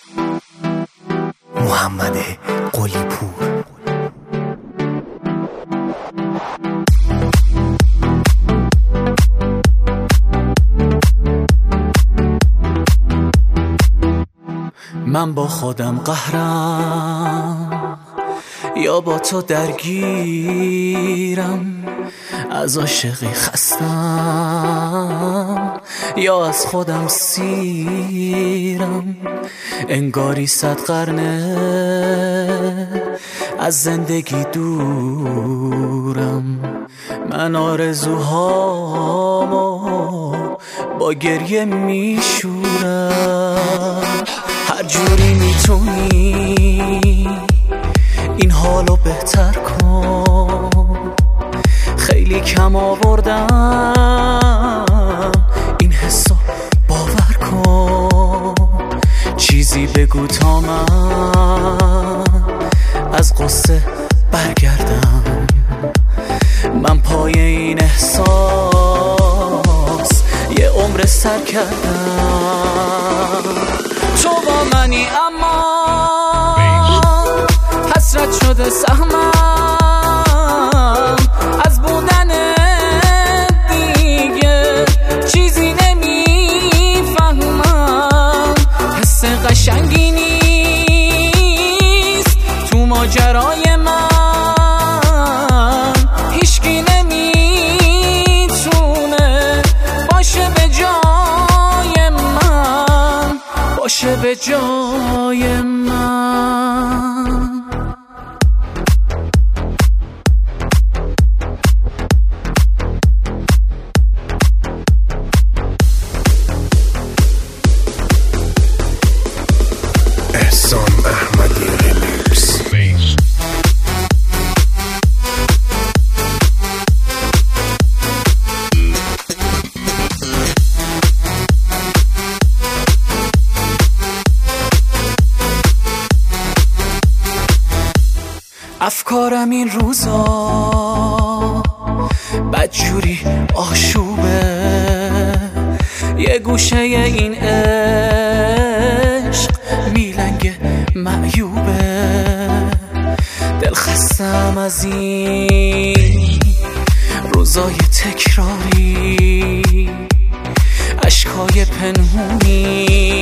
محمد قلی پور. من با خودم قهرم یا با تو درگیرم، از عاشقی خستم یا از خودم سیرم، انگاری 100 قرنه از زندگی دورم. من آرزوهامو با گریه میشورم. هر جوری میتونی این حالو بهتر کن، خیلی کم آوردم این حسو باور کن. چیزی بگو تا من از قصه برگردم، من پای این احساس یه عمر سر کردم. تو با منی اما حسرت شده سهمم، از بودن دیگه چیزی نمیفهمم. حس قشنگی نیست تو ماجرای من، هیچکی نمیتونه باشه به جای من، باشه به جای من. افکارم این روزا بدجوری آشوبه، یه گوشه این عشق میلنگ معیوبه. دل خستم از این روزای تکراری، اشکای پنهونی